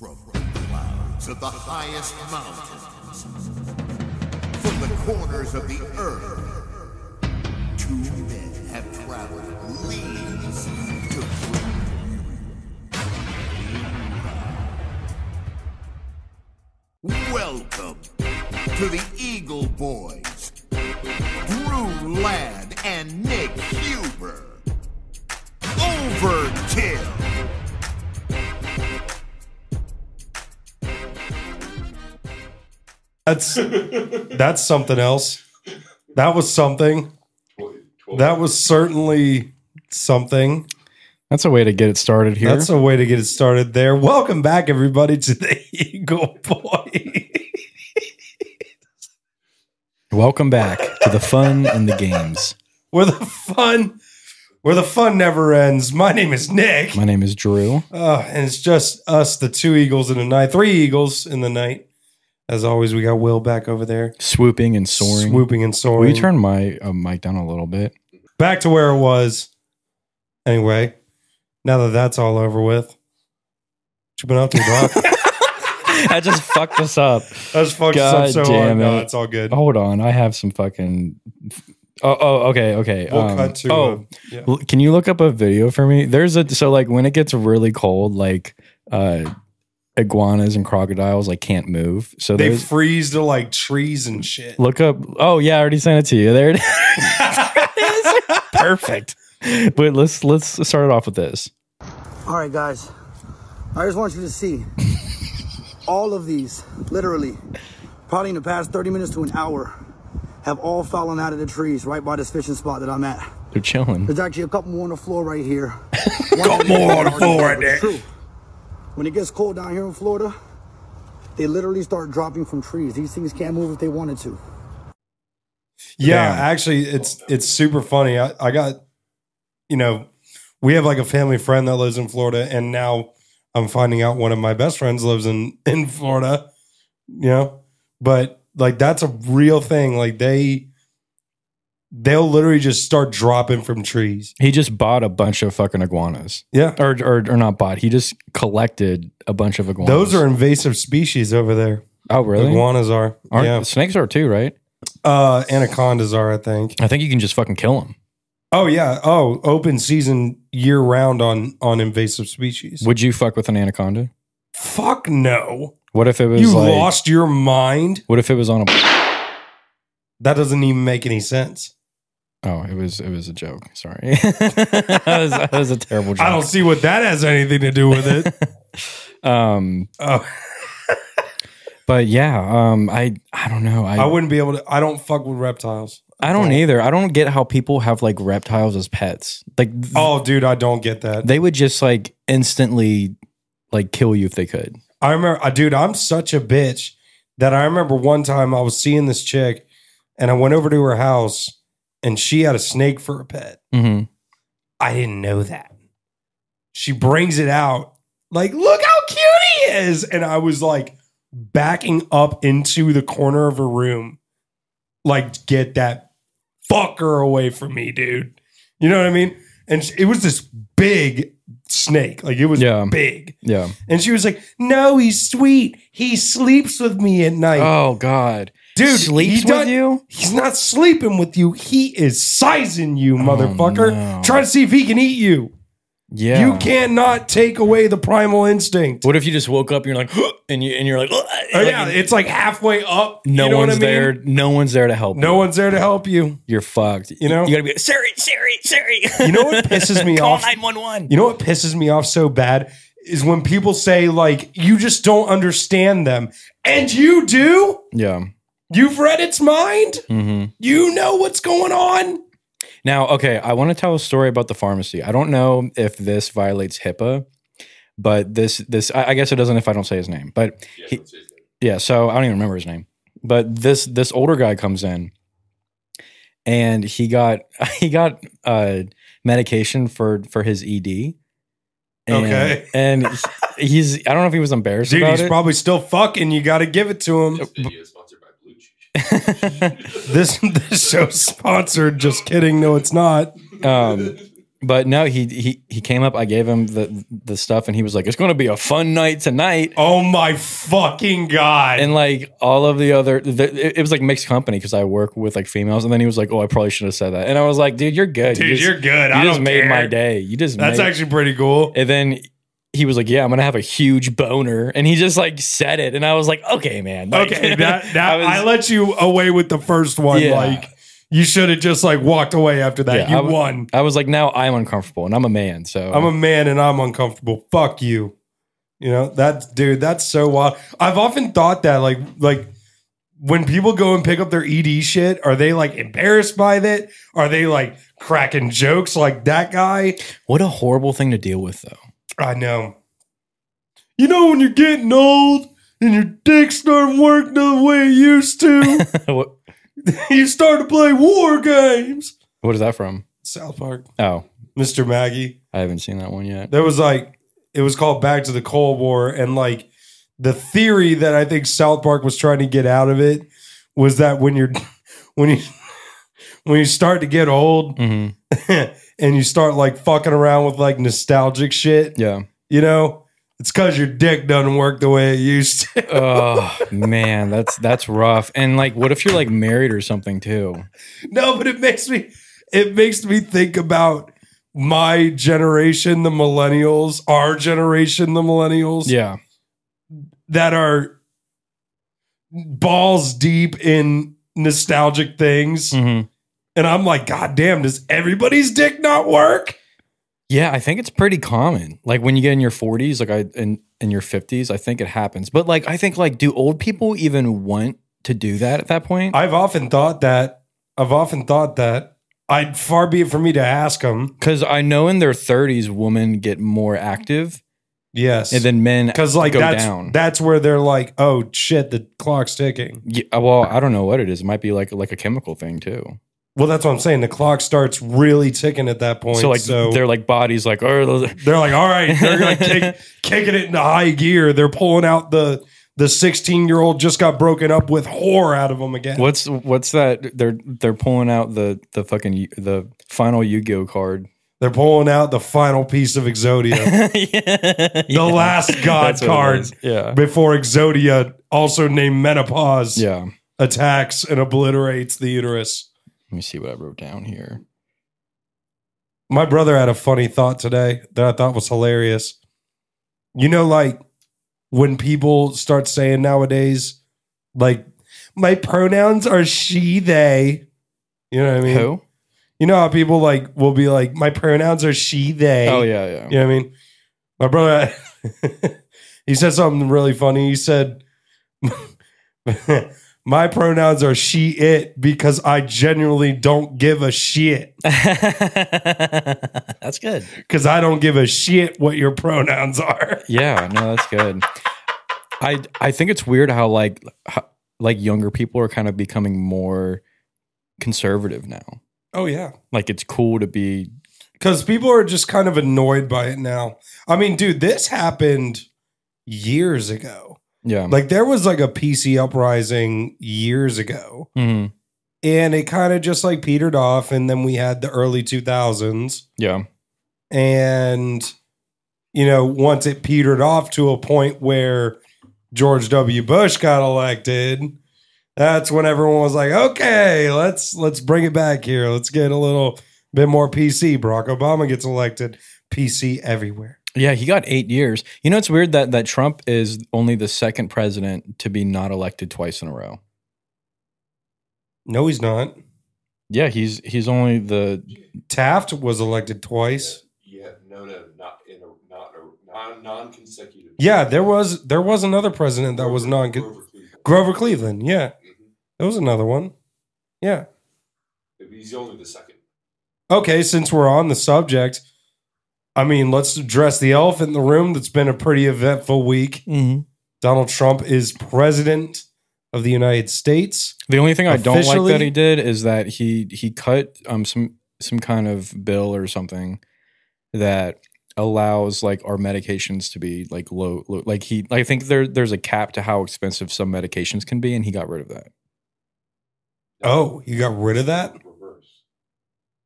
From the clouds of the highest mountains, from the corners of the earth, two men have traveled leagues to bring you. Welcome to the Eagle Boys, Drew Ladd and Nick Huber. Overkill. That's something else. That was something. That was certainly something. That's a way to get it started here. That's a way to get it started there. Welcome back, everybody, to the Eagle Boy. Welcome back to the fun and the games. Where the fun never ends. My name is Nick. My name is Drew. And it's just us, the two Eagles in the night. Three Eagles in the night. As always, we got Will back over there. Swooping and soaring. Swooping and soaring. Will you turn my mic down a little bit? Back to where it was. Anyway, now that that's all over with, what you been up to, Doc? That just fucked us up. That's fucked us up so hard. No, it's all good. Hold on. I have some fucking... Okay. We'll cut to... yeah. Can you look up a video for me? So like when it gets really cold, like... iguanas and crocodiles like can't move, so they freeze to like trees and shit. Look up. Oh yeah, I already sent it to you. There it is. Perfect. But let's start it off with this. All right, guys. I just want you to see all of these, literally, probably in the past 30 minutes to an hour, have all fallen out of the trees right by this fishing spot that I'm at. They're chilling. There's actually a couple more on the floor right here. Couple more on the floor right there. True. When it gets cold down here in Florida, they literally start dropping from trees. These things can't move if they wanted to. Yeah, Damn. actually, it's super funny. I got, we have like a family friend that lives in Florida, and now I'm finding out one of my best friends lives in Florida, but like that's a real thing. Like they'll literally just start dropping from trees. He just bought a bunch of fucking iguanas. Yeah. Or not bought. He just collected a bunch of iguanas. Those are invasive species over there. Oh, really? Iguanas are. Yeah. Snakes are too, right? Anacondas are, I think. I think you can just fucking kill them. Oh, yeah. Oh, open season year round on invasive species. Would you fuck with an anaconda? Fuck no. What if it was You lost your mind? What if it was on a... That doesn't even make any sense. Oh, it was a joke. Sorry. that was a terrible joke. I don't see what that has anything to do with it. But yeah, I don't know. I wouldn't be able to. I don't fuck with reptiles. I don't either. I don't get how people have like reptiles as pets. Like, oh, dude, I don't get that. They would just like instantly like kill you if they could. I remember, dude, I'm such a bitch that I remember one time I was seeing this chick and I went over to her house. And she had a snake for a pet. Mm-hmm. I didn't know that. She brings it out. Like, look how cute he is. And I was like backing up into the corner of her room. Like, get that fucker away from me, dude. You know what I mean? And it was this big snake. Like, it was big. Yeah. And she was like, no, he's sweet. He sleeps with me at night. Oh, God. Dude, sleeps with you? He's not sleeping with you. He is sizing you, motherfucker. No. Trying to see if he can eat you. Yeah. You cannot take away the primal instinct. What if you just woke up and you're like, and you're like, oh yeah, it's like halfway up. No one's there. No one's there to help you. No one's there to help you. You're fucked. You know? You gotta be like, Siri. You know what pisses me off? Call 911. You know what pisses me off so bad is when people say like, you just don't understand them. And you do? Yeah. You've read its mind. Mm-hmm. You know what's going on. Now, okay, I want to tell a story about the pharmacy. I don't know if this violates HIPAA, but this I guess it doesn't if I don't say his name. But so I don't even remember his name. But this older guy comes in, and he got medication for his ED. Okay. And he's I don't know if he was embarrassed Dude, about he's it. probably still fucking. You got to give it to him. This show's sponsored. Just kidding. No, it's not. But no, he came up. I gave him the stuff, and he was like, "It's going to be a fun night tonight." Oh my fucking god! And like all of the other, it was like mixed company because I work with like females. And then he was like, "Oh, I probably should have said that." And I was like, "Dude, you're good. Dude, you're good. You I just don't made care. my day. You just That's made-" actually pretty cool. And then he was like, "Yeah, I'm gonna have a huge boner," and he just like said it, and I was like, "Okay, man." Like, Okay, that I I let you away with the first one. Yeah. Like you should have just like walked away after that. Yeah, You won. I was like, now I'm uncomfortable, and I'm a man, so I'm a man and I'm uncomfortable. Fuck you. You know, that's so wild. I've often thought that like when people go and pick up their ED shit, are they like embarrassed by it? Are they like cracking jokes like that guy? What a horrible thing to deal with, though. I know. You know, when you're getting old and your dick's not working the way it used to, what you start to play war games. is that from? South Park. Oh, Mr. Maggie. I haven't seen that one yet. There was like, it was called Back to the Cold War. And like the theory that I think South Park was trying to get out of it was that when you start to get old Mhm. and you start like fucking around with like nostalgic shit, Yeah. you know, it's because your dick doesn't work the way it used to. Oh man, that's rough. And like, what if you're like married or something too? No, but it makes me think about my generation, the millennials, our generation, the millennials, Yeah. that are balls deep in nostalgic things. Mhm. And I'm like, God damn, does everybody's dick not work? Yeah, I think it's pretty common. Like when you get in your 40s, like in your 50s, I think it happens. But like, I think like, do old people even want to do that at that point? I've often thought that. I'd far be it for me to ask them. Because I know in their 30s, women get more active, Yes. and then men because like go that's down. that's where they're like, oh shit, the clock's ticking. Yeah, well, I don't know what it is. It might be like a chemical thing too. Well, that's what I'm saying. The clock starts really ticking at that point. So like their like bodies like, oh, they're like, all right, they're like kicking it into high gear. They're pulling out the 16-year-old just got broken up with whore out of them again. what's that? They're pulling out the fucking the final Yu-Gi-Oh card. They're pulling out the final piece of Exodia, the last god That's what it card is. Yeah, before Exodia, also named Menopause, yeah. attacks and obliterates the uterus. Let me see what I wrote down here. My brother had a funny thought today that I thought was hilarious. You know, like when people start saying nowadays, like, my pronouns are she, they. You know what I mean? Who? You know how people like will be like, my pronouns are she, they. Oh yeah, yeah. You know what I mean? My brother, he said something really funny. He said, my pronouns are she, it, because I genuinely don't give a shit. That's good. Because I don't give a shit what your pronouns are. Yeah, no, that's good. I think it's weird how like younger people are kind of becoming more conservative now. Oh, yeah. Like it's cool to be. Because people are just kind of annoyed by it now. I mean, dude, this happened years ago. Yeah. Like there was like a PC uprising years ago. Mhm. And it kind of just like petered off. And then we had the early 2000s. Yeah. And, you know, once it petered off to a point where George W. Bush got elected, that's when everyone was like, okay, let's bring it back here. Let's get a little bit more PC. Barack Obama gets elected. PC everywhere. Yeah, he got 8 years. You know, it's weird that Trump is only the second president to be not elected twice in a row. No, he's not. Yeah, he's only the. Taft was elected twice. Yeah, no, not in a non-consecutive. Yeah, there was another president that was non Grover Cleveland. Grover Cleveland. Yeah, there was another one. Yeah. He's only the second. Okay, since we're on the subject, I mean, let's address the elephant in the room. That's been a pretty eventful week. Donald Trump is president of the United States. The only thing I don't like Officially- that he did is that he cut some kind of bill or something that allows like our medications to be like low. Like I think there's a cap to how expensive some medications can be, and he got rid of that. Oh, you got rid of that? Reverse.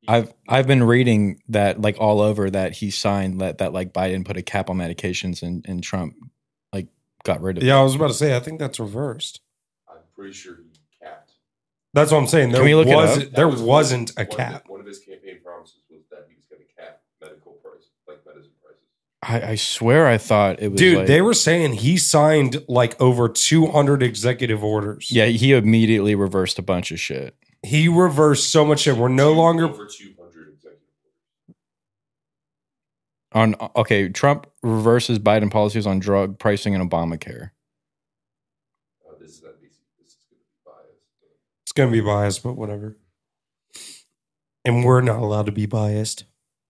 I've been reading that like all over that he signed that like Biden put a cap on medications and Trump like got rid of it. Yeah, I was about to say, I think that's reversed. I'm pretty sure he capped. That's what I'm saying. Can we look it up? There That was wasn't a one of cap. one of his campaign promises was that he was going to cap medical prices, like medicine prices. I swear I thought it was Dude, like, they were saying he signed like over 200 executive orders. yeah, he immediately reversed a bunch of shit. He reversed so much shit. We're no longer. Over 200 executive Okay, Trump reverses Biden policies on drug pricing and Obamacare. This is going to be biased. It's going to be biased, but whatever. And we're not allowed to be biased.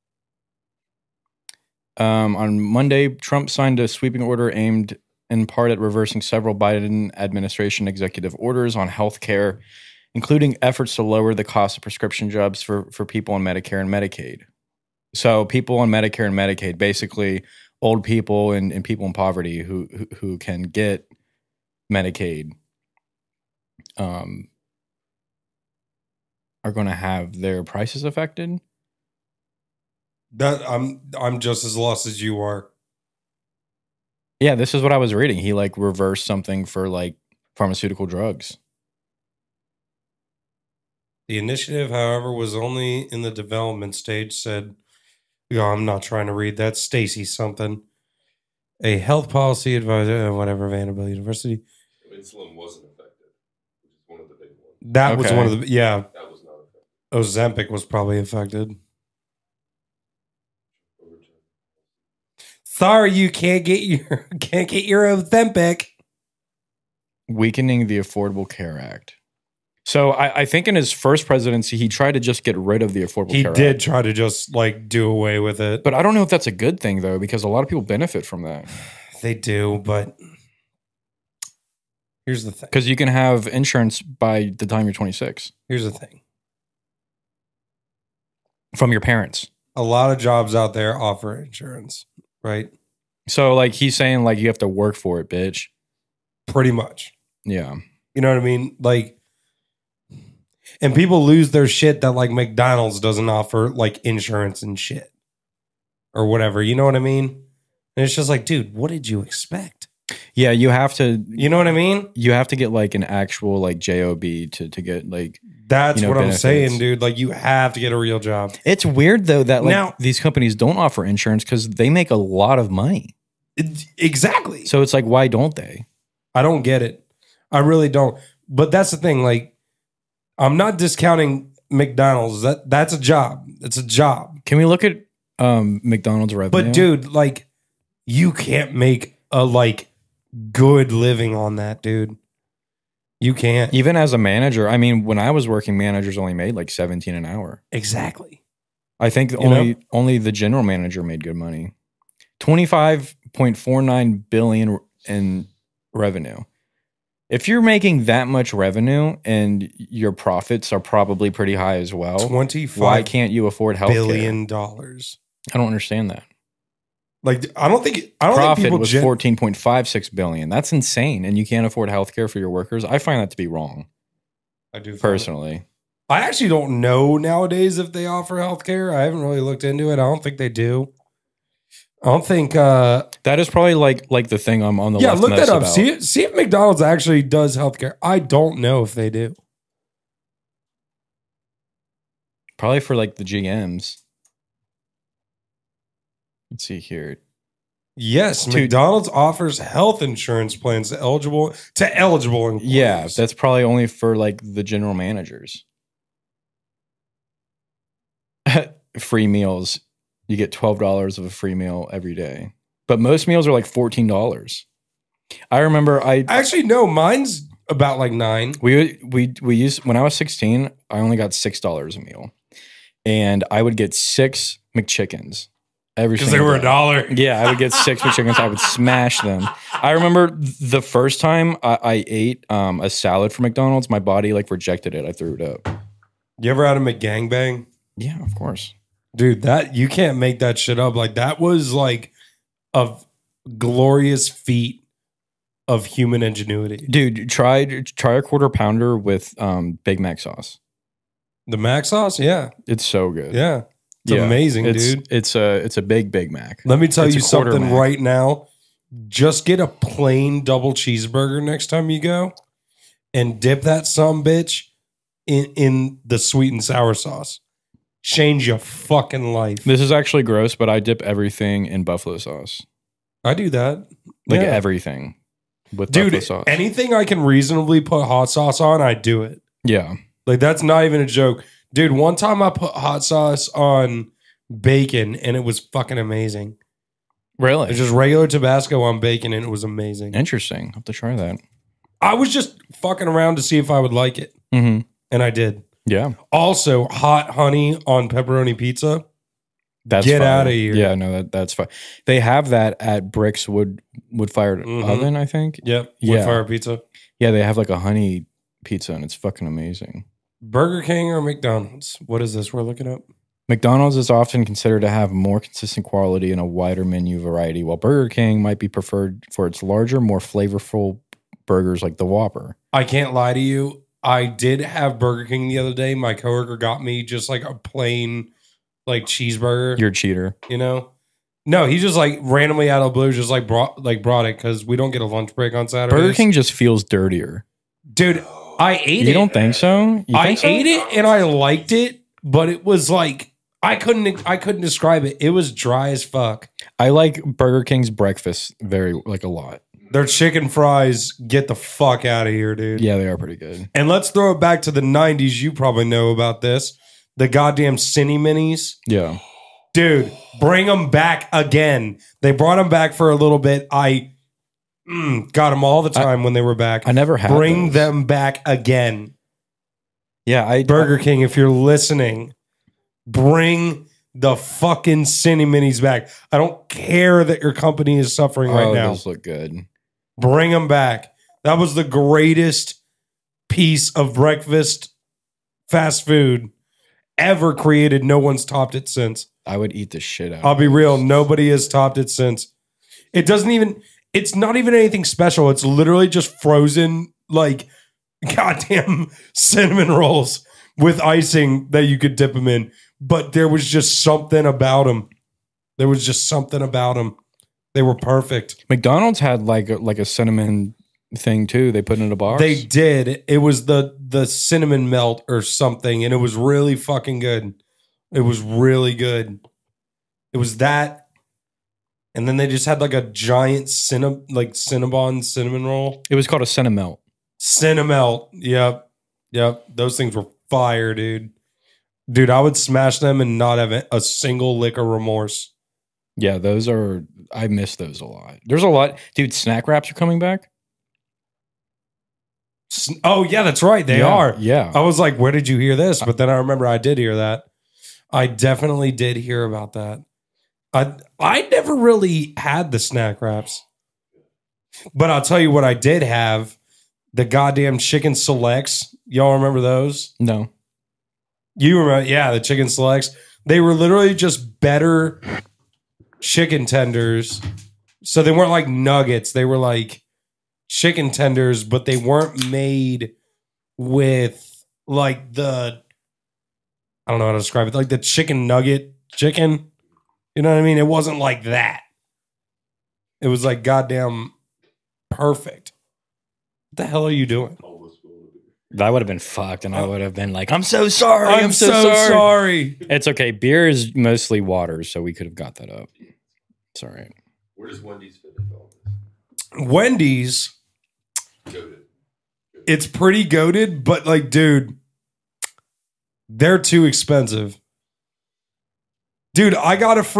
On Monday, Trump signed a sweeping order aimed in part at reversing several Biden administration executive orders on health care, including efforts to lower the cost of prescription drugs for people on Medicare and Medicaid. So people on Medicare and Medicaid, basically old people and people in poverty who can get Medicaid, are going to have their prices affected. That I'm just as lost as you are. Yeah, this is what I was reading. He like reversed something for like pharmaceutical drugs. The initiative, however, was only in the development stage, said, I'm not trying to read that. Stacy something. A health policy advisor, whatever, Vanderbilt University. Insulin wasn't effective, which is one of the big ones. That was Okay. one of the, yeah. That was not effective. Ozempic was probably affected. Sorry, you can't get your Ozempic. Weakening the Affordable Care Act. So I think in his first presidency, he tried to just get rid of the Affordable He Care did Act. try to just like do away with it. But I don't know if that's a good thing, though, because a lot of people benefit from that. They do, but here's the thing. Because you can have insurance by the time you're 26 Here's the thing. from your parents. A lot of jobs out there offer insurance, right? So, like, he's saying, like, you have to work for it, bitch. Pretty much. Yeah. You know what I mean? Like, and people lose their shit that like McDonald's doesn't offer like insurance and shit or whatever. You know what I mean? And it's just like, dude, what did you expect? Yeah, you have to. You know what I mean? You have to get, like, an actual, like, JOB to get, like... That's You know, what I'm benefits. saying, dude. Like, you have to get a real job. It's weird, though, that, like, Now- these companies don't offer insurance because they make a lot of money. Exactly. So it's like, why don't they? I don't get it. I really don't. But that's the thing. Like, I'm not discounting McDonald's. That's a job. It's a job. Can we look at McDonald's revenue? But dude, like, you can't make a like good living on that, dude. You can't. Even as a manager, I mean, when I was working, managers only made like 17 an hour. Exactly. I think know? only the general manager made good money. 25.49 billion in revenue. If you're making that much revenue and your profits are probably pretty high as well, $25 why can't you afford health billion. I don't understand that. Like, I don't think Profit people was 14.56 billion. That's insane. And you can't afford healthcare for your workers. I find that to be wrong, I do find it. personally. I actually don't know nowadays if they offer healthcare. I haven't really looked into it. I don't think they do. I don't think. That is probably like the thing I'm on the Yeah, left look that mess up. about. See if McDonald's actually does healthcare. I don't know if they do. Probably for like the GMs. Let's see here. Yes, Dude. McDonald's offers health insurance plans to eligible employees. Yeah, that's probably only for like the general managers. Free meals. You get $12 of a free meal every day. But most meals are like $14. I remember actually no, mine's about like $9. we used when I was 16, I only got $6 a meal. And I would get 6 McChickens every Because single they were day. $1. Yeah, I would get 6 McChickens. I would smash them. I remember the first time I ate a salad from McDonald's, my body like rejected it. I threw it up. You ever had a McGangbang? Yeah, of course. Dude, that you can't make that shit up. Like, that was like a glorious feat of human ingenuity. Dude, try a quarter pounder with Big Mac sauce. The Mac sauce, yeah, It's so good. yeah, it's Yeah. amazing, It's, dude. It's a Big Mac. Let me tell It's you a quarter something Mac. right now. Just get a plain double cheeseburger next time you go, and dip that some bitch in the sweet and sour sauce. Change your fucking life. This is actually gross, but I dip everything in buffalo sauce. I do that, Like Yeah. everything with buffalo dude. sauce. Anything I can reasonably put hot sauce on, I do it. Yeah. Like that's not even a joke. Dude, one time I put hot sauce on bacon and it was fucking amazing. Really? It's just regular Tabasco on bacon and it was amazing. Interesting. I'll have to try that. I was just fucking around to see if I would like it. Mm-hmm. And I did. Yeah. Also, hot honey on pepperoni pizza. That's Get fire. outta here. Yeah, no, that's fine. They have that at Brick's wood fired Mhm. oven, I think. Yep. Yeah. Wood fire pizza. Yeah, they have like a honey pizza and it's fucking amazing. Burger King or McDonald's? What is this we're looking up? McDonald's is often considered to have more consistent quality and a wider menu variety, while Burger King might be preferred for its larger, more flavorful burgers like the Whopper. I can't lie to you. I did have Burger King the other day. My coworker got me just like a plain like cheeseburger. You're a cheater. You know? No, he just like randomly out of the blue just like brought it because we don't get a lunch break on Saturdays. Burger King just feels dirtier. Dude, I ate it. You don't think so? You I think so? ate it and I liked it, but it was like I couldn't describe it. It was dry as fuck. I like Burger King's breakfast very like a lot. Their chicken fries, get the fuck out of here, dude. Yeah, they are pretty good. And let's throw it back to the 90s. You probably know about this. The goddamn Cine Minis. Yeah. Dude, bring them back again. They brought them back for a little bit. I got them all the time when they were back. I never had Bring those. them back again. Yeah, Burger King, if you're listening, bring the fucking Cine Minis back. I don't care that your company is suffering right now. Those look good. Bring them back. That was the greatest piece of breakfast fast food ever created. No one's topped it since. I would eat the shit out. I'll of be those. real. Nobody has topped it since. It's not even anything special. It's literally just frozen, like, goddamn cinnamon rolls with icing that you could dip them in. But there was just something about them. There was just something about them. They were perfect. McDonald's had like a cinnamon thing too. They put in a box. They did. It was the cinnamon melt or something, and it was really fucking good. It was really good. It was that, and then they just had like a giant Cinnabon cinnamon roll. It was called a Cinnamelt. Cinnamelt. Yep. Those things were fire, dude. Dude, I would smash them and not have a single lick of remorse. Yeah, those are. I miss those a lot. There's a lot, dude. Snack wraps are coming back. Oh yeah, that's right. They are. Yeah. I was like, where did you hear this? But then I remember I did hear that. I definitely did hear about that. I never really had the snack wraps. But I'll tell you what I did have. The goddamn chicken selects. Y'all remember those? No. You remember? Yeah, the chicken selects. They were literally just better chicken tenders. So they weren't like nuggets. They were like chicken tenders, but they weren't made with like I don't know how to describe it, like the chicken nugget chicken. You know what I mean? It wasn't like that. It was like goddamn perfect. What the hell are you doing? That would have been fucked, and I would have been like, "I'm so sorry. I'm so sorry. It's okay. Beer is mostly water, so we could have got that up. It's all right. Where does Wendy's fit into all this? Wendy's, Goated. it's pretty goated, but like, dude, they're too expensive. Dude, I got a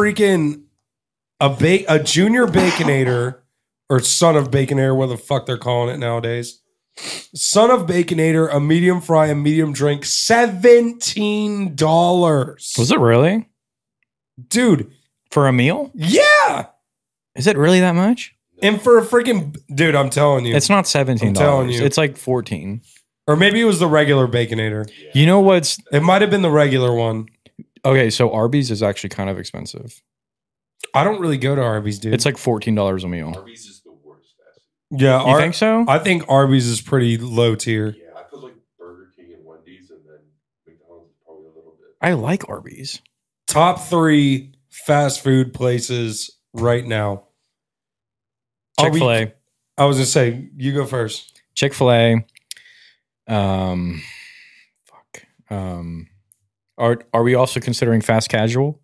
junior baconator or son of baconator, what the fuck they're calling it nowadays. Son of baconator, a medium fry, a medium drink, $17. Was it really Dude, for a meal? yeah. Is it really that much? And for a freaking dude, I'm telling you. It's not $17. I'm telling you. It's like $14. Or maybe it was the regular baconator. You know what's It might have been the regular one. okay? So Arby's is actually kind of expensive. I don't really go to Arby's, dude. It's like $14 a meal. Arby's is the worst fast food. yeah, You think so? I think Arby's is pretty low tier. Yeah, I put like Burger King and Wendy's, and then McDonald's is I like Arby's. Top 3 fast food places right now. Are we- Chick-fil-A. I was gonna say, you go first. Chick-fil-A. Are we also considering fast casual?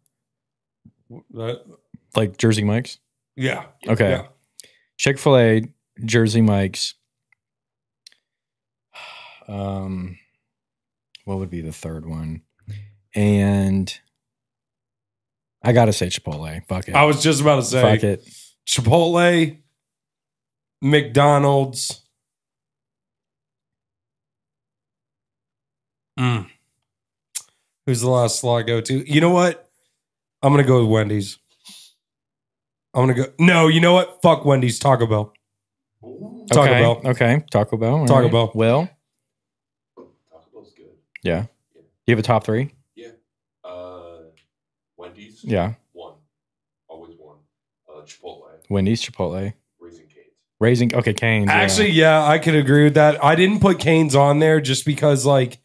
Like Jersey Mike's? Yeah. Okay. Yeah. Chick-fil-A, Jersey Mike's. What would be the third one? And I gotta say Chipotle. Fuck it. I was just about to say, Fuck it. Chipotle, McDonald's. Who's the last slot I go to? You know what? I'm gonna go with Wendy's. I'm gonna go. No, you know what? Fuck Wendy's. Taco Bell. Taco Okay. Bell. Okay. Taco Bell. all Taco right. Bell. Well, Taco Bell's good. yeah. You have a top 3? Yeah. Wendy's. Yeah. One. Always one. Chipotle. Wendy's, Chipotle. Raising Cane's. Raising. Okay, Cane's. yeah. Actually, yeah, I could agree with that. I didn't put Cane's on there just because, like,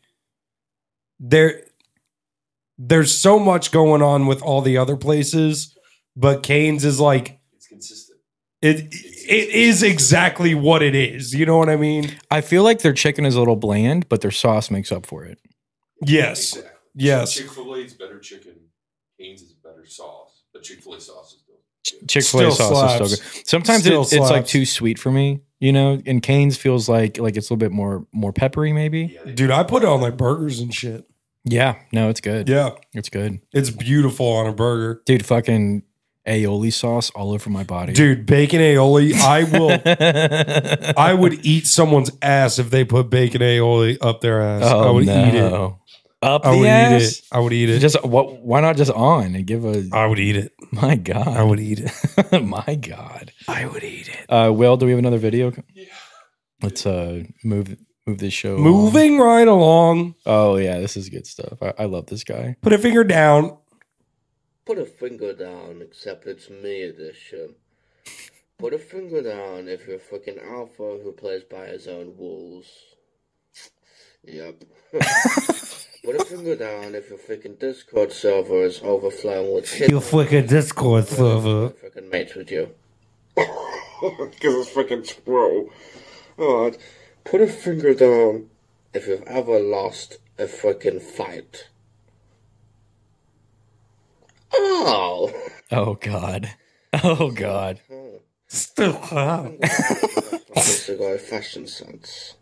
there's so much going on with all the other places, but Cane's is like It's consistent. it is exactly what it is. You know what I mean? I feel like their chicken is a little bland, but their sauce makes up for it. Yes. Exactly. Yes. Chick-fil-A is better chicken. Cane's is better sauce. The Chick-fil-A sauce is good. Chick-fil-A Still sauce is slaps. still good. Sometimes Still it's like slaps. too sweet for me, you know. And Cane's feels like it's a little bit more peppery, maybe. Yeah, Dude, I put it on like burgers and shit. Yeah, no, it's good. Yeah. It's good, It's beautiful on a burger. dude. Fucking aioli sauce all over my body, Dude, bacon aioli. I would eat someone's ass if they put bacon aioli up their ass. I would eat it. Up I the would ass. eat it. I would eat it. Just what? Why not just on and give a? I would eat it. My God, I would eat it. my God. I would eat it. Will, do we have another video? Yeah. Let's move this show. Moving right along. Oh yeah, this is good stuff. I love this guy. Put a finger down. Put a finger down, except it's me edition. Put a finger down if you're fucking alpha who plays by his own rules. Yep. Put a finger down if your freaking Discord server is overflowing with shit. You freaking Discord server. Freaking mates with you. Because it's freaking true. Alright. Put a finger down if you've ever lost a freaking fight. Oh! Oh God. Oh God. Still hot. Cigar fashion sense.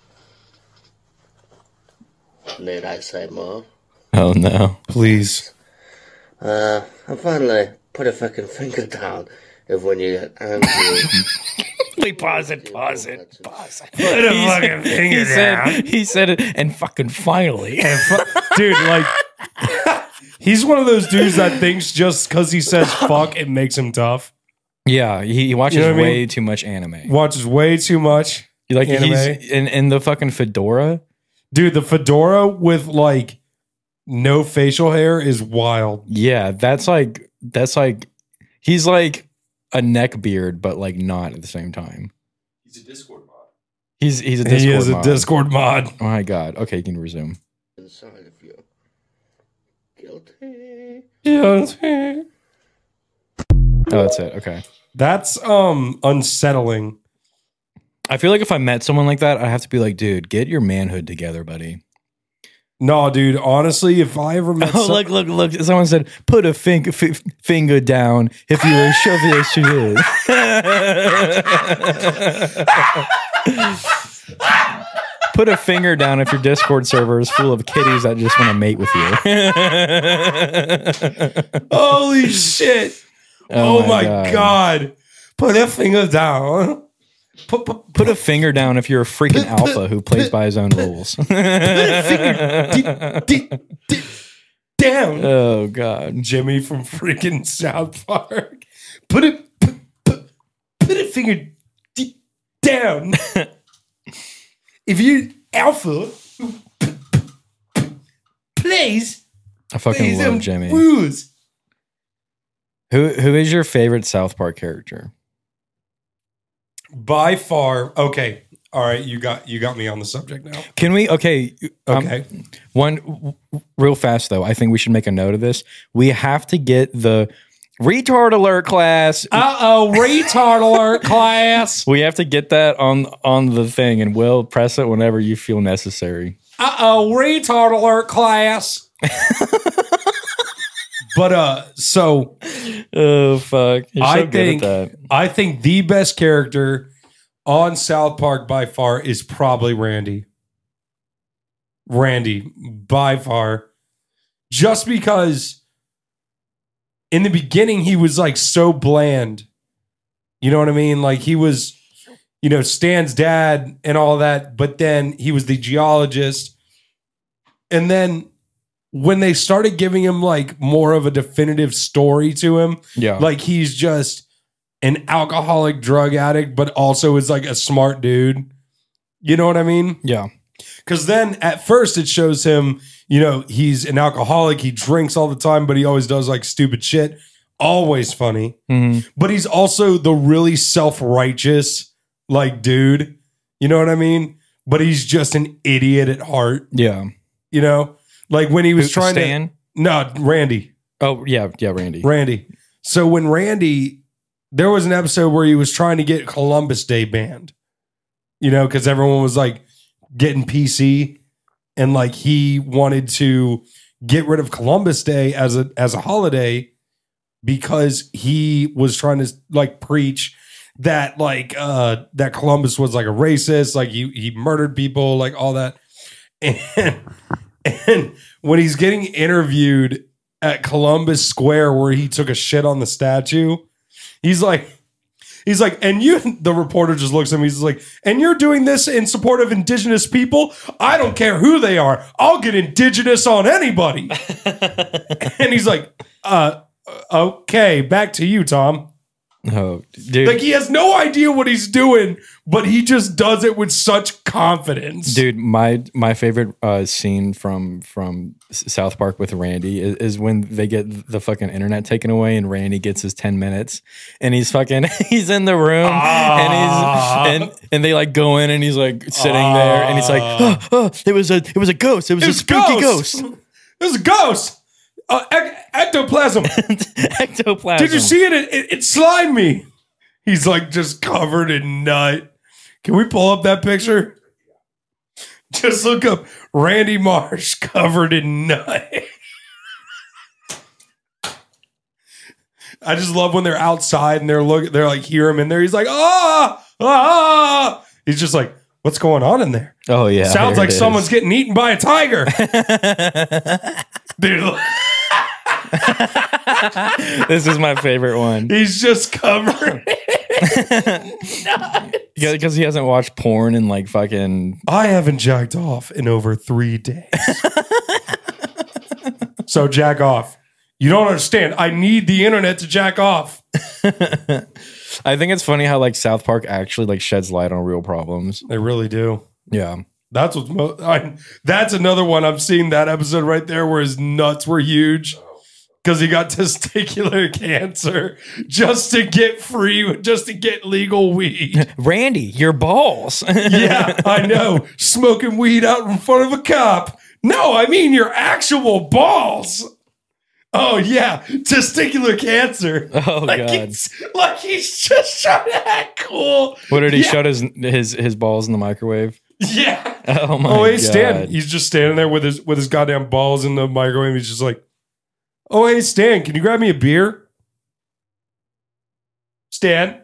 Need I say more? Oh no. Please. And finally, put a fucking finger down if when you get angry. Wait, pause it. Put a fucking finger down. He said it, and fucking finally. Dude, like, he's one of those dudes that thinks just because he says fuck, it makes him tough. Yeah, he watches You know what I way mean? too much anime. Watches way too much. Like anime. he's in the fucking fedora. Dude, the fedora with like no facial hair is wild. Yeah, that's like he's like a neck beard, but like not at the same time. He's a Discord mod. He's a Discord He is a mod. Discord mod. Oh my God. Okay, you can resume. Inside of you. Guilty. Oh, that's it. Okay. That's unsettling. I feel like if I met someone like that, I have to be like, dude, get your manhood together, buddy. No, dude, honestly, if I ever met Oh, look. Someone said, put a finger down if you were shoving this shit. Put a finger down if your Discord server is full of kitties that just want to mate with you. holy shit. Oh my God. Put a finger down. Put a finger down if you're a freaking alpha who plays by his own rules. Down. Oh God. Jimmy from freaking South Park. Put a finger down. If you alpha plays I fucking his love own Jimmy. rules. Who is your favorite South Park character? By far, okay. All right, you got me on the subject now. Can we? Okay. Okay. One real fast though. I think we should make a note of this. We have to get the retard alert class. Retard alert class. We have to get that on the thing, and we'll press it whenever you feel necessary. Retard alert class. But so Oh fuck! You're so good at that. I think the best character on South Park by far is probably Randy. Randy, by far. Just because in the beginning he was like so bland. You know what I mean? Like he was, you know, Stan's dad and all that, but then he was the geologist. And then when they started giving him like more of a definitive story to him, Yeah. like he's just an alcoholic drug addict, but also is like a smart dude. You know what I mean? Yeah. Because then at first it shows him, you know, he's an alcoholic. He drinks all the time, but he always does like stupid shit. Always funny. Mm-hmm. But he's also the really self-righteous like dude. You know what I mean? But he's just an idiot at heart. Yeah. You know? Like when he was trying Stan? to... No, Randy. Oh yeah, Randy. Randy. So when Randy... There was an episode where he was trying to get Columbus Day banned. You know, because everyone was like getting PC. And like he wanted to get rid of Columbus Day as a holiday because he was trying to like preach that like that Columbus was like a racist, like he murdered people, like all that. And when he's getting interviewed at Columbus Square where he took a shit on the statue, he's like, and you, the reporter just looks at me, he's like, and you're doing this in support of indigenous people? I don't care who they are. I'll get indigenous on anybody. And he's like, okay, back to you, Tom. Oh, dude. Like he has no idea what he's doing, but he just does it with such confidence. Dude, my favorite scene from South Park with Randy is when they get the fucking internet taken away and Randy gets his 10 minutes and he's he's in the room and they like go in and he's like sitting there and he's like, it was a ghost. It was a spooky ghost. It was a ghost. Ectoplasm. Ectoplasm. Did you see it? It slimed me. He's like just covered in nut. Can we pull up that picture? Just look up Randy Marsh covered in nut. I just love when they're outside and they're like hear him in there. He's like, ah. He's just like, what's going on in there? Oh yeah. Sounds like someone's getting eaten by a tiger. Dude. This is my favorite one. He's just covered. Yeah, because he hasn't watched porn in like fucking. I haven't jacked off in over 3 days. So jack off. You don't understand. I need the internet to jack off. I think it's funny how like South Park actually like sheds light on real problems. They really do. Yeah. That's that's another one. I'm seeing that episode right there where his nuts were huge because he got testicular cancer just to get legal weed. Randy, your balls. Yeah, I know. Smoking weed out in front of a cop. No, I mean your actual balls. Oh yeah, testicular cancer. Oh god. He's just trying to act cool. What did he shut his balls in the microwave? Yeah. Oh my god. Hey Stan, he's just standing there with his goddamn balls in the microwave. He's just like, oh hey Stan, can you grab me a beer? Stan.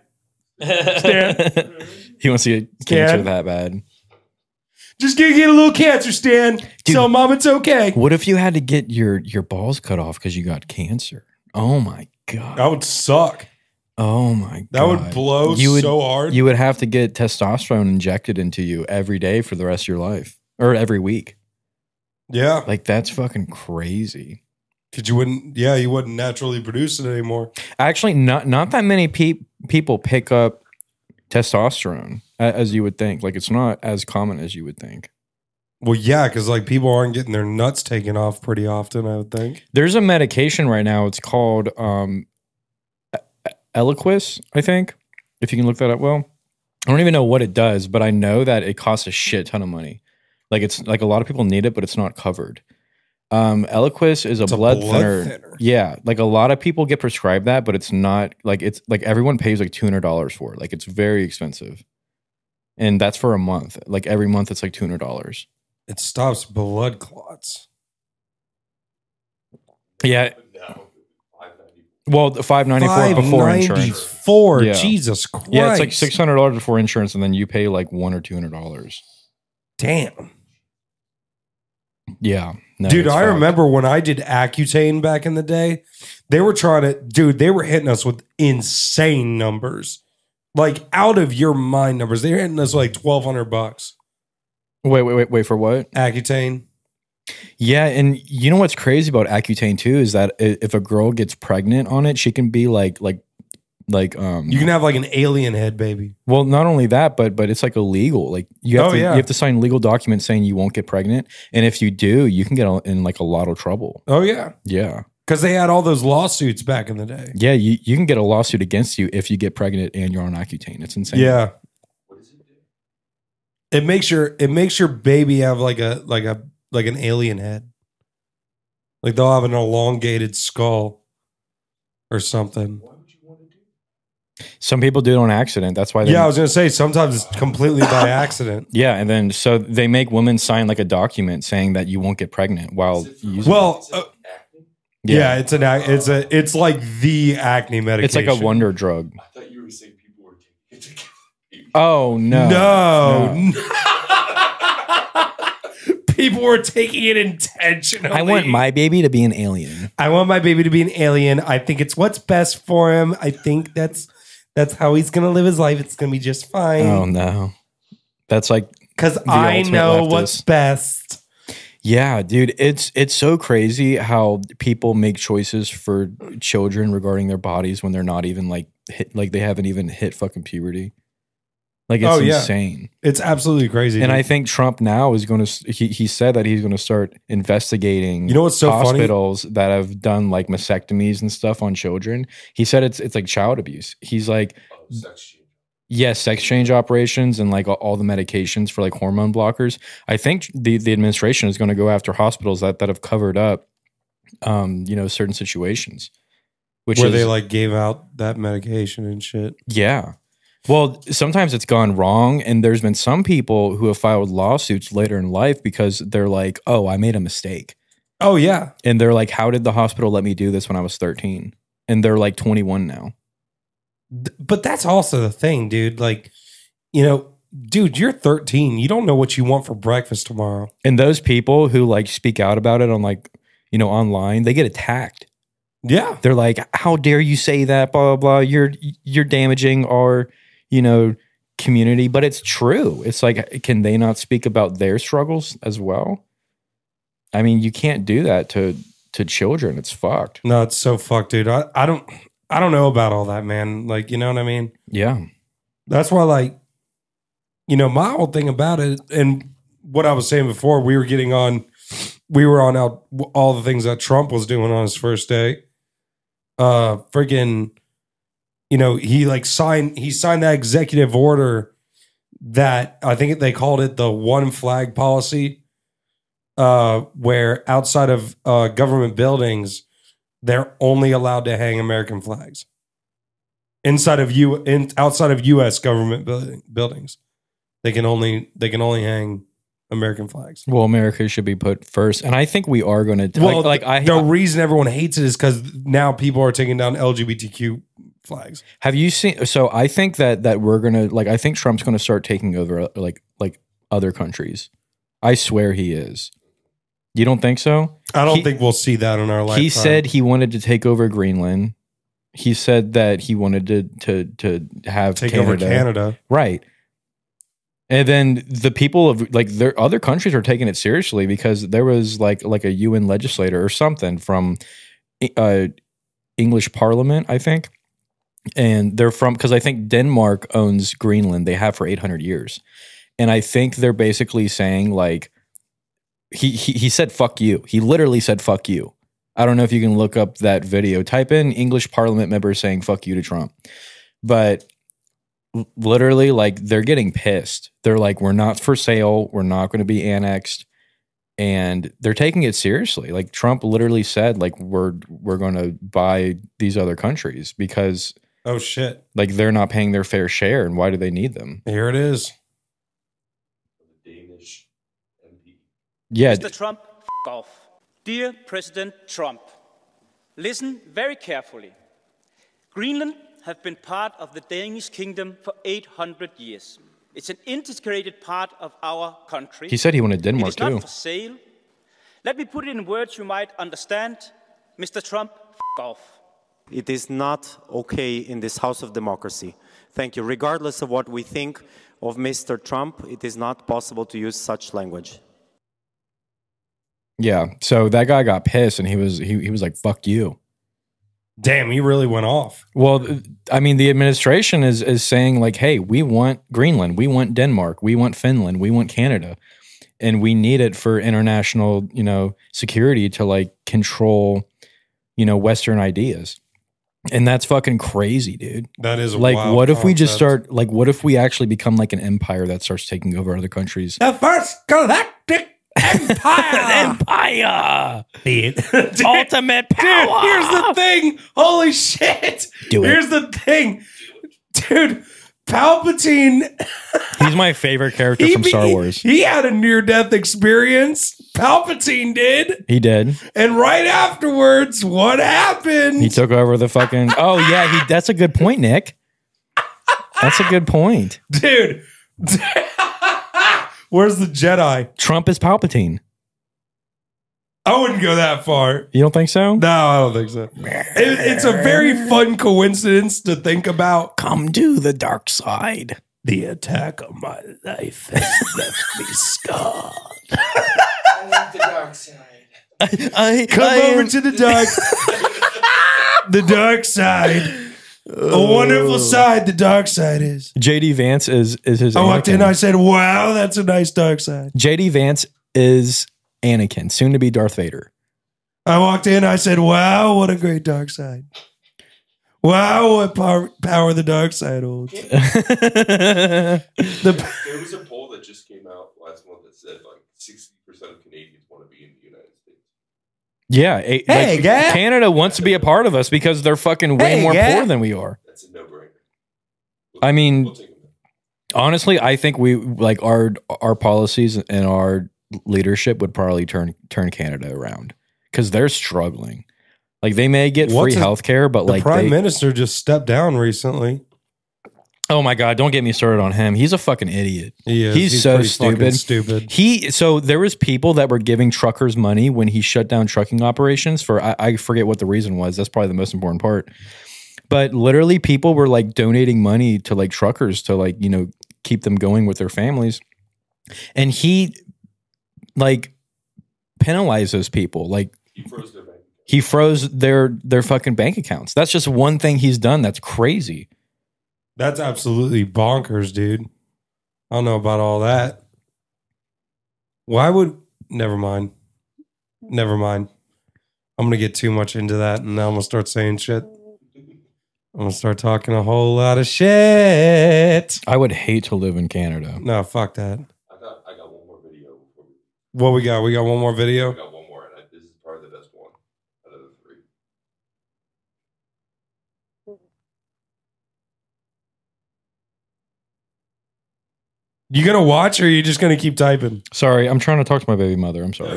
He wants to get cancer that bad. Just gonna get a little cancer, Stan. Dude, tell mom it's okay. What if you had to get your balls cut off because you got cancer? Oh my god. That would suck. Oh my god. That would blow so hard. You would have to get testosterone injected into you every day for the rest of your life. Or every week. Yeah. Like that's fucking crazy. Because you wouldn't naturally produce it anymore. Actually, not that many people pick up testosterone as you would think. Like it's not as common as you would think. Well, yeah, because like people aren't getting their nuts taken off pretty often, I would think. There's a medication right now. It's called Eliquis, I think, if you can look that up well. I don't even know what it does, but I know that it costs a shit ton of money. Like it's like a lot of people need it, but it's not covered. Eliquis is a blood thinner. Yeah, like a lot of people get prescribed that, but it's not like it's like everyone pays like $200 for it. Like it's very expensive, and that's for a month. Like every month, it's like $200. It stops blood clots. Yeah. No, $5.90. Well, the $594 before insurance. $594. Yeah. Jesus Christ. Yeah, it's like $600 before insurance, and then you pay like $100 or $200. Damn. Yeah. No, Dude, it's I fucked. remember when I did Accutane back in the day, they were they were hitting us with insane numbers. Like out of your mind numbers. They were hitting us like $1,200. Wait for what? Accutane. Yeah, and you know what's crazy about Accutane too is that if a girl gets pregnant on it, she can be like You can have like an alien head baby. well, not only that, but it's like illegal. Like you have you have to sign legal documents saying you won't get pregnant, and if you do, you can get in like a lot of trouble. Oh yeah. Yeah. Because they had all those lawsuits back in the day. Yeah, you can get a lawsuit against you if you get pregnant and you're on Accutane. It's insane. Yeah. What does it do? It makes your baby have like an alien head. Like they'll have an elongated skull or something. Why would you want to do that? Some people do it on accident. That's why they Yeah, I was gonna say sometimes it's completely by accident. Yeah, and then so they make women sign like a document saying that you won't get pregnant while Is it for- using Well, is it acne? yeah, it's like the acne medication. it's like a wonder drug. I thought you were saying people were taking it to get Oh no. No. People were taking it intentionally. I want my baby to be an alien. I want my baby to be an alien. I think it's what's best for him. I think that's how he's gonna live his life. It's gonna be just fine. Oh no. That's like Because the I ultimate know leftist. what's best. yeah, dude, it's so crazy how people make choices for children regarding their bodies when they're not even like they haven't even hit fucking puberty. Like it's Oh, yeah. insane. It's absolutely crazy. And dude. I think Trump now is going to, he said that he's going to start investigating You know what's so funny? hospitals that have done like mastectomies and stuff on children. He said it's like child abuse. He's like, sex change. yes, sex change operations and like all the medications for like hormone blockers. I think the administration is going to go after hospitals that have covered up, certain situations. Which where is, they like gave out that medication and shit. yeah. Well, sometimes it's gone wrong, and there's been some people who have filed lawsuits later in life because they're like, "Oh, I made a mistake," Oh yeah. and they're like, "How did the hospital let me do this when I was 13?" And they're like 21 now. But that's also the thing, dude. Like, dude, you're 13. You don't know what you want for breakfast tomorrow. And those people who like speak out about it on like, online, they get attacked. Yeah. They're like, "How dare you say that? Blah blah blah. You're damaging our, community." But it's true. It's like, can they not speak about their struggles as well? I mean, you can't do that to children. It's fucked. No, it's so fucked, dude. I don't know about all that, man. Like, you know what I mean? Yeah. That's why, like, my whole thing about it, and what I was saying before, we were on out all the things that Trump was doing on his first day. Freaking, he signed that executive order that I think they called it the one flag policy, where outside of government buildings, they're only allowed to hang American flags. Outside of U.S. government buildings, they can only hang American flags. Well, America should be put first, and I think we are going to. The reason everyone hates it is because now people are taking down LGBTQ flags. Have you seen? So I think that we're gonna I think Trump's going to start taking over like other countries. I swear he is. You don't think so? I don't think we'll see that in our lifetime. He said he wanted to take over Greenland. He said that he wanted to have take over Canada, right? And then the people of their other countries are taking it seriously because there was like a UN legislator or something from English Parliament, I think, and they're from because I think Denmark owns Greenland. They have for 800 years, and I think they're basically saying like he said fuck you. He literally said fuck you. I don't know if you can look up that video. Type in English Parliament member saying fuck you to Trump, but literally, like, they're getting pissed. They're like, we're not for sale. We're not going to be annexed. And they're taking it seriously. Like, Trump literally said, like, we're going to buy these other countries because, oh shit, like, they're not paying their fair share. And why do they need them? here it is. Danish MP. Yeah. Mr. Trump, f off. Dear President Trump, listen very carefully. Greenland have been part of the Danish kingdom for 800 years. It's an integrated part of our country. He said he wanted It Denmark is not too. for sale. Let me put it in words you might understand. Mr. Trump, f off. It is not okay in this House of Democracy. Thank you. Regardless of what we think of Mr. Trump, it is not possible to use such language. Yeah. So that guy got pissed and he was like, fuck you. Damn, he really went off. Well, I mean, the administration is saying like, hey, we want Greenland, we want Denmark, we want Finland, we want Canada, and we need it for international, security to like control, Western ideas. And that's fucking crazy, dude. That is a like, wild what if we just concept. start, like, what if we actually become like an empire that starts taking over other countries? The first galactic empire. Empire! Dude, Ultimate power! Dude, here's the thing. Holy shit. Do it. Here's the thing. Dude, Palpatine. He's my favorite character from Star Wars. He had a near-death experience. Palpatine did. He did. And right afterwards, what happened? He took over the fucking... Oh, yeah. That's a good point, Nick. That's a good point. Dude. Where's the Jedi? Trump is Palpatine. I wouldn't go that far. You don't think so? No, I don't think so. It's a very fun coincidence to think about. Come to the dark side. The attack of my life has left me scarred. I love the dark side. Come over to the dark. The dark side. A wonderful side the dark side is. JD Vance is his I walked in, Anakin. I said, wow, that's a nice dark side. JD Vance is Anakin, soon to be Darth Vader. I walked in, I said, wow, what a great dark side. Wow, what power the dark side holds. There was a poll that just came out last month that said like 60% of Canadians want to be in the United States. Yeah. Hey, guy. Canada wants to be a part of us because they're fucking way more guy. poor than we are. That's a no-brainer. I mean, We'll take them. honestly, I think we like our policies and our leadership would probably turn Canada around because they're struggling. Like they may get free healthcare, but The like prime minister just stepped down recently. oh my god, don't get me started on him. He's a fucking idiot. He is. He's so pretty fucking stupid. stupid. So there was people that were giving truckers money when he shut down trucking operations for I forget what the reason was. That's probably the most important part. But literally people were like donating money to like truckers to like, keep them going with their families. And he like penalized those people. Like He froze their bank. he froze their fucking bank accounts. That's just one thing he's done that's crazy. That's absolutely bonkers, dude. I don't know about all that. Why would... Never mind. I'm going to get too much into that, and now I'm going to start saying shit. I'm going to start talking a whole lot of shit. I would hate to live in Canada. No, fuck that. I got one more video. Before we What we got? We got one more I video? got one more, and this is probably the best one out of the three. You going to watch, or are you just going to keep typing? Sorry, I'm trying to talk to my baby mother. I'm sorry.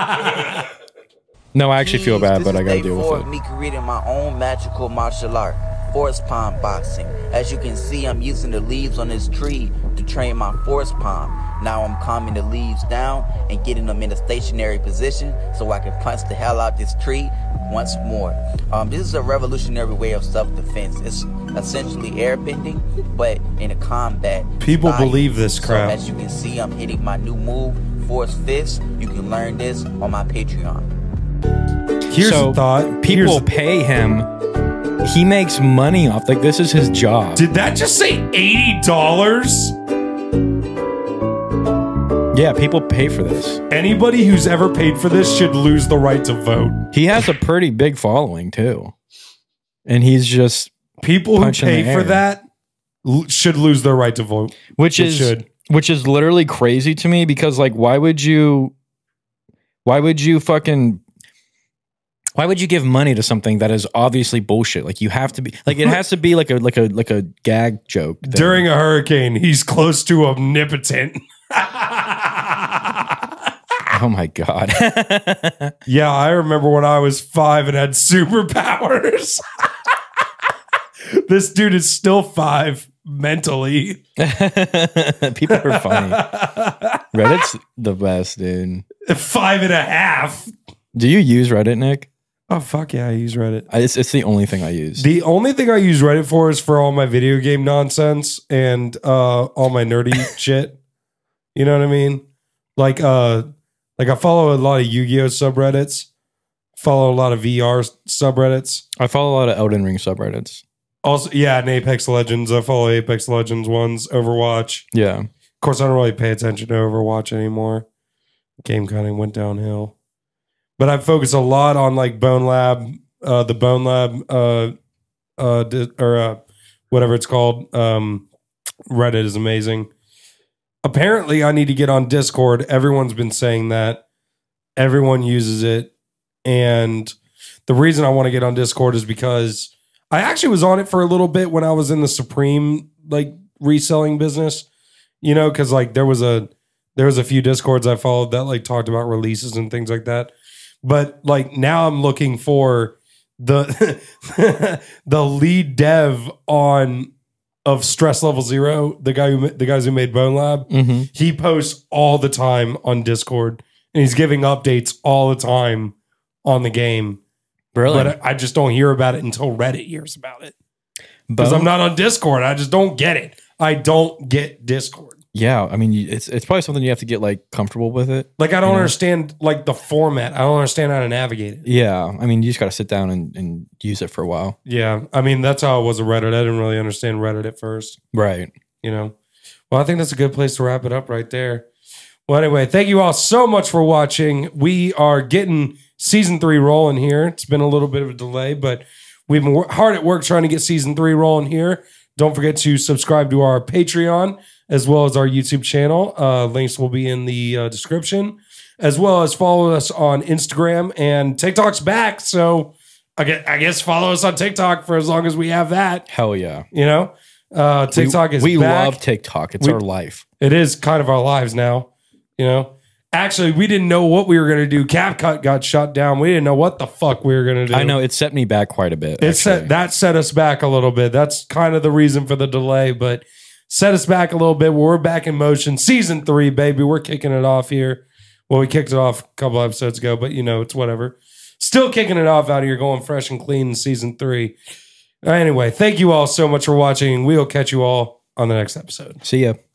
No, I actually feel bad, but I gotta deal with it. Me creating my own magical martial art, force palm boxing. As you can see, I'm using the leaves on this tree to train my force palm. Now I'm calming the leaves down and getting them in a stationary position so I can punch the hell out this tree once more. This is a revolutionary way of self-defense. It's essentially airbending, but in a combat. People style. believe this crap. So as you can see, I'm hitting my new move, Force Fist. You can learn this on my Patreon. Here's So, a thought. People pay him. He makes money off. Like this is his job. Did that just say $80? Yeah, people pay for this. Anybody who's ever paid for this should lose the right to vote. He has a pretty big following too, and he's just People who punching pay the for air. that should lose their right to vote. Which is literally crazy to me because like why would you give money to something that is obviously bullshit? Like you have to be like it has to be like a gag joke thing. During a hurricane, he's close to omnipotent. Oh my God. Yeah, I remember when I was 5 and had superpowers. This dude is still 5 mentally. People are funny. Reddit's the best, dude. 5.5. Do you use Reddit, Nick? Oh, fuck yeah, I use Reddit. It's the only thing I use. The only thing I use Reddit for is for all my video game nonsense and all my nerdy shit. You know what I mean? Like I follow a lot of Yu-Gi-Oh subreddits. Follow a lot of VR subreddits. I follow a lot of Elden Ring subreddits. Also, yeah, and Apex Legends. I follow Apex Legends ones. Overwatch. Yeah. Of course, I don't really pay attention to Overwatch anymore. Game kind of went downhill. But I focus a lot on like Bone Lab, the Bone Lab, or whatever it's called. Reddit is amazing. Apparently, I need to get on Discord. Everyone's been saying that. Everyone uses it. And the reason I want to get on Discord is because I actually was on it for a little bit when I was in the Supreme like reselling business. You know, because like there was a few Discords I followed that like talked about releases and things like that. But like now I'm looking for the the lead dev of Stress Level Zero, the guys who made Bone Lab. Mm-hmm. He posts all the time on Discord and he's giving updates all the time on the game. Really? But I just don't hear about it until Reddit hears about it. Because I'm not on Discord. I just don't get it. I don't get Discord. Yeah, I mean, it's probably something you have to get like comfortable with it. Like I don't understand like the format. I don't understand how to navigate it. Yeah, I mean, you just got to sit down and use it for a while. Yeah, I mean that's how it was a Reddit. I didn't really understand Reddit at first. Right. You know. Well, I think that's a good place to wrap it up right there. Well, anyway, thank you all so much for watching. We are getting season 3 rolling here. It's been a little bit of a delay, but we've been hard at work trying to get season 3 rolling here. Don't forget to subscribe to our Patreon as well as our YouTube channel. Links will be in the description, as well as follow us on Instagram, and TikTok's back. So I guess follow us on TikTok for as long as we have that. Hell yeah. You know, TikTok is we back. love TikTok. It's our life. It is kind of our lives now. You know, actually, we didn't know what we were going to do. CapCut got shut down. We didn't know what the fuck we were going to do. I know it set me back quite a bit. That set us back a little bit. That's kind of the reason for the delay, but set us back a little bit. We're back in motion. Season 3, baby. We're kicking it off here. Well, we kicked it off a couple episodes ago, but you know, it's whatever. Still kicking it off out here, going fresh and clean in season 3. Anyway, thank you all so much for watching. We'll catch you all on the next episode. See ya.